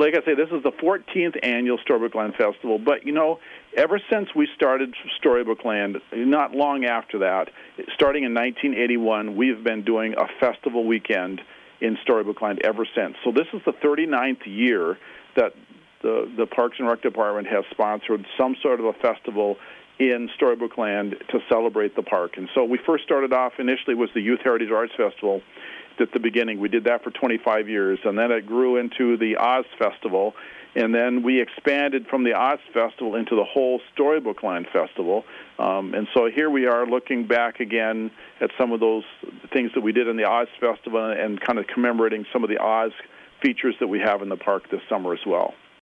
like I say, this is the 14th annual Storybook Land Festival. But, ever since we started Storybook Land, not long after that, starting in 1981, we've been doing a festival weekend in Storybook Land ever since. So this is the 39th year that the Parks and Rec Department has sponsored some sort of a festival in Storybook Land to celebrate the park. And so we first started off, initially was the Youth Heritage Arts Festival at the beginning. We did that for 25 years, and then it grew into the Oz Festival, and then we expanded from the Oz Festival into the whole Storybook Land Festival. And so here we are looking back again at some of those things that we did in the Oz Festival and kind of commemorating some of the Oz features that we have in the park this summer as well.